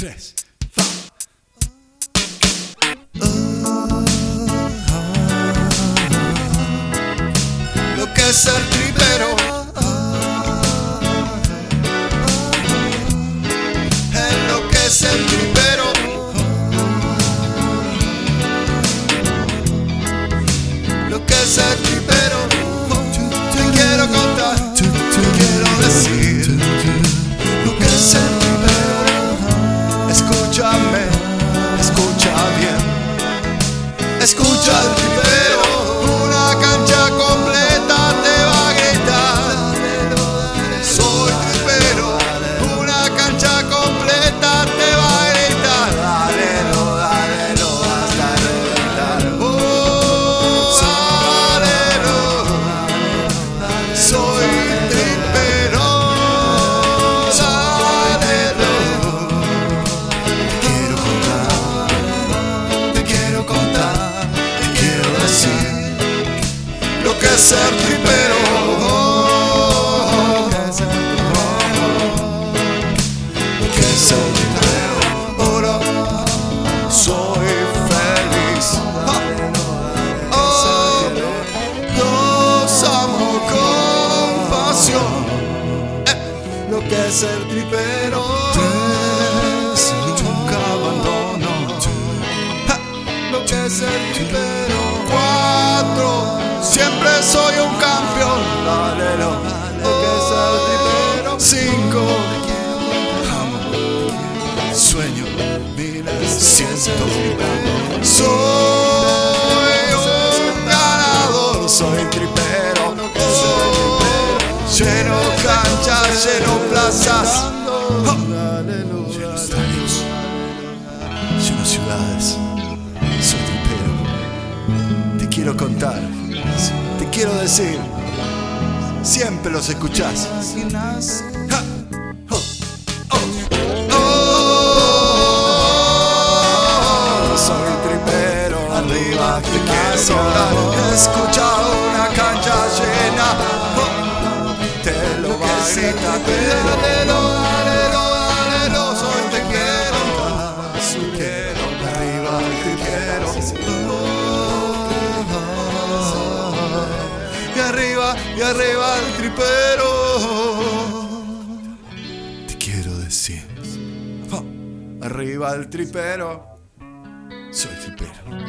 3. Lo que es ser tripero, es lo que es ser tripero, lo que es ser tripero. Te quiero contar, te quiero decir lo que es ser tripero. Escúchame, escucha bien, escucha al tripero. Una cancha completa te va a gritar, soy tripero. Una cancha completa te va a gritar, dale-lo, dale-lo hasta reventar. Oh, dale-lo, soy tripero, dale-lo. Te quiero contar, te quiero decir lo que es ser tripero. Lo que es ser tripero. Ahora soy feliz. Oh, los amo con pasión. Lo que es ser tripero. 3, nunca abandono. Lo que es ser tripero. 4, siempre soy un campeón. Dale-lo, lo que es ser tripero. 5, amo, sueño, miles, siento. Soy un ganador, soy tripero. Lleno canchas, lleno plazas, lleno estadios, lleno ciudades. Soy tripero. Te quiero contar, te quiero decir, siempre los escuchás. Ja, oh, oh, oh, soy tripero. Arriba te quiero dar. Escucha una cancha llena, oh, te lo va a gritar. Dale-lo, dale-lo, dale-lo, soy te quiero. Arriba te quiero. Y arriba el tripero. Te quiero decir, arriba el tripero. Soy tripero.